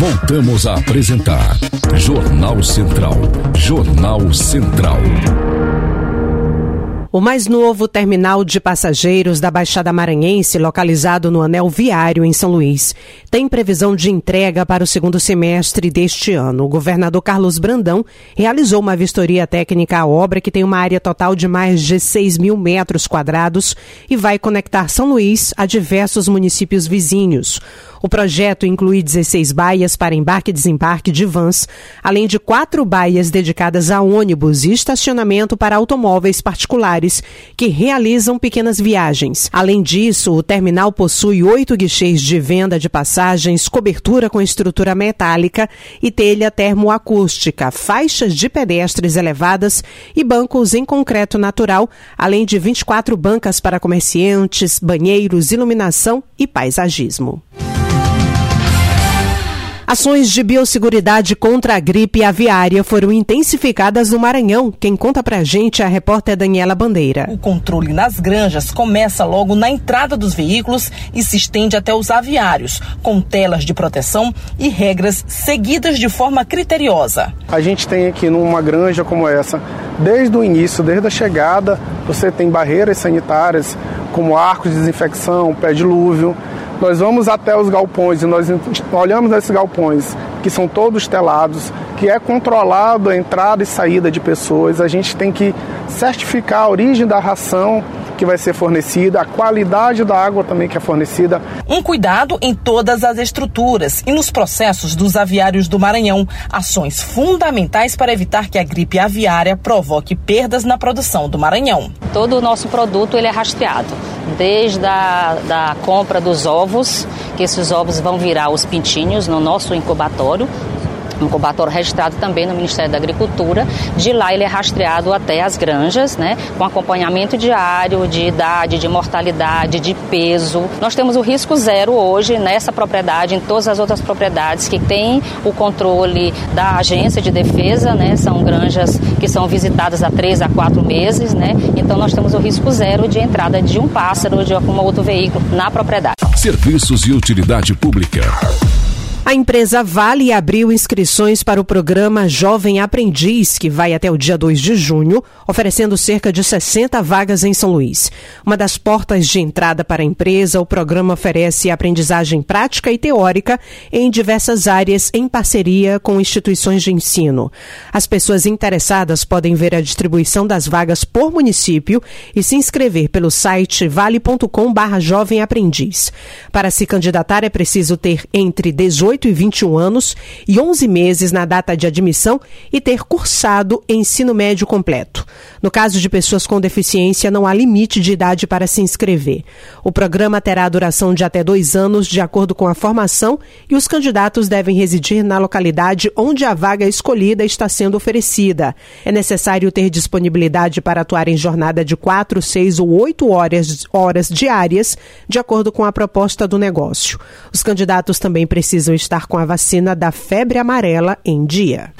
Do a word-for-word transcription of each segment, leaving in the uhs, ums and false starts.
Voltamos a apresentar Jornal Central. Jornal Central. O mais novo terminal de passageiros da Baixada Maranhense, localizado no Anel Viário, em São Luís, tem previsão de entrega para o segundo semestre deste ano. O governador Carlos Brandão realizou uma vistoria técnica à obra, que tem uma área total de mais de seis mil metros quadrados e vai conectar São Luís a diversos municípios vizinhos. O projeto inclui dezesseis baias para embarque e desembarque de vans, além de quatro baias dedicadas a ônibus e estacionamento para automóveis particulares que realizam pequenas viagens. Além disso, o terminal possui oito guichês de venda de passagens, cobertura com estrutura metálica e telha termoacústica, faixas de pedestres elevadas e bancos em concreto natural, além de vinte e quatro bancas para comerciantes, banheiros, iluminação e paisagismo. Ações de biosseguridade contra a gripe aviária foram intensificadas no Maranhão. Quem conta pra gente é a repórter Daniela Bandeira. O controle nas granjas começa logo na entrada dos veículos e se estende até os aviários, com telas de proteção e regras seguidas de forma criteriosa. A gente tem aqui numa granja como essa, desde o início, desde a chegada, você tem barreiras sanitárias, como arcos de desinfecção, pré-dilúvio. Nós vamos até os galpões e nós olhamos nesses galpões, que são todos telados, que é controlado a entrada e saída de pessoas. A gente tem que certificar a origem da ração que vai ser fornecida, a qualidade da água também que é fornecida. Um cuidado em todas as estruturas e nos processos dos aviários do Maranhão. Ações fundamentais para evitar que a gripe aviária provoque perdas na produção do Maranhão. Todo o nosso produto ele é rastreado, desde a da compra dos ovos, que esses ovos vão virar os pintinhos no nosso incubatório. Um incubatório registrado também no Ministério da Agricultura. De lá ele é rastreado até as granjas, né, com acompanhamento diário de idade, de mortalidade, de peso. Nós temos o risco zero hoje nessa propriedade, em todas as outras propriedades que têm o controle da Agência de Defesa, né, são granjas que são visitadas há três a quatro meses, né, então nós temos o risco zero de entrada de um pássaro ou de algum outro veículo na propriedade. Serviços e utilidade pública. A empresa Vale abriu inscrições para o programa Jovem Aprendiz, que vai até o dia dois de junho, oferecendo cerca de sessenta vagas em São Luís. Uma das portas de entrada para a empresa, o programa oferece aprendizagem prática e teórica em diversas áreas em parceria com instituições de ensino. As pessoas interessadas podem ver a distribuição das vagas por município e se inscrever pelo site vale ponto com barra jovem aprendiz. Para se candidatar é preciso ter entre dezoito e vinte e um anos e onze meses na data de admissão e ter cursado ensino médio completo. No caso de pessoas com deficiência, não há limite de idade para se inscrever. O programa terá duração de até dois anos, de acordo com a formação, e os candidatos devem residir na localidade onde a vaga escolhida está sendo oferecida. É necessário ter disponibilidade para atuar em jornada de quatro, seis ou oito horas, horas diárias, de acordo com a proposta do negócio. Os candidatos também precisam estar com a vacina da febre amarela em dia.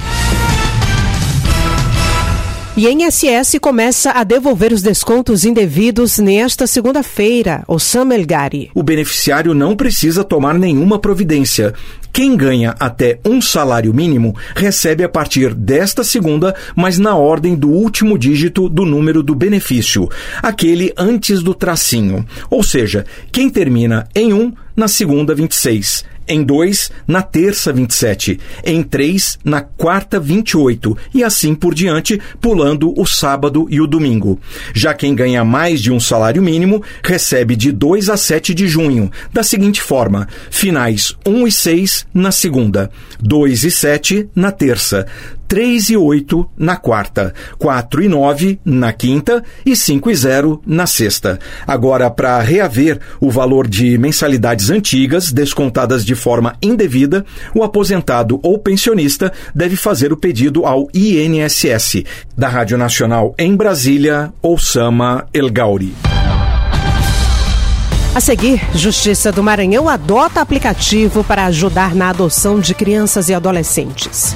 E a I N S S começa a devolver os descontos indevidos nesta segunda-feira. Osama Elgari. O beneficiário não precisa tomar nenhuma providência. Quem ganha até um salário mínimo recebe a partir desta segunda, mas na ordem do último dígito do número do benefício, aquele antes do tracinho. Ou seja, quem termina em um, na segunda vinte e seis. Em dois, na terça vinte e sete, em três, na quarta vinte e oito e assim por diante, pulando o sábado e o domingo. Já quem ganha mais de um salário mínimo recebe de dois a sete de junho, da seguinte forma: finais um e seis na segunda, dois e sete na terça, três e oito na quarta, quatro e nove na quinta e cinco e zero na sexta. Agora, para reaver o valor de mensalidades antigas descontadas de forma indevida, o aposentado ou pensionista deve fazer o pedido ao I N S S. Da Rádio Nacional em Brasília, Osama Elgauri. A seguir, Justiça do Maranhão adota aplicativo para ajudar na adoção de crianças e adolescentes.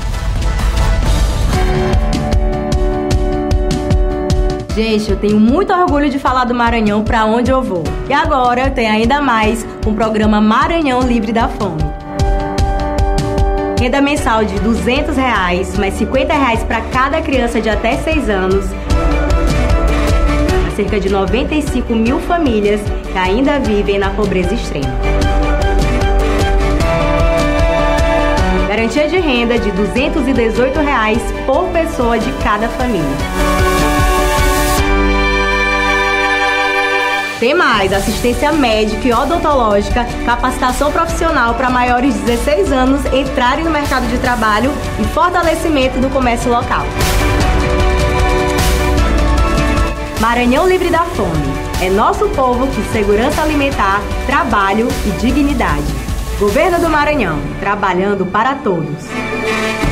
Gente, eu tenho muito orgulho de falar do Maranhão para onde eu vou. E agora eu tenho ainda mais um programa Maranhão Livre da Fome. renda mensal de duzentos reais, mais cinquenta reais para cada criança de até seis anos, para cerca de noventa e cinco mil famílias que ainda vivem na pobreza extrema. Garantia de renda de duzentos e dezoito reais por pessoa de cada família. Tem mais, assistência médica e odontológica, capacitação profissional para maiores de dezesseis anos entrarem no mercado de trabalho e fortalecimento do comércio local. Maranhão livre da fome. É nosso povo com segurança alimentar, trabalho e dignidade. Governo do Maranhão, trabalhando para todos.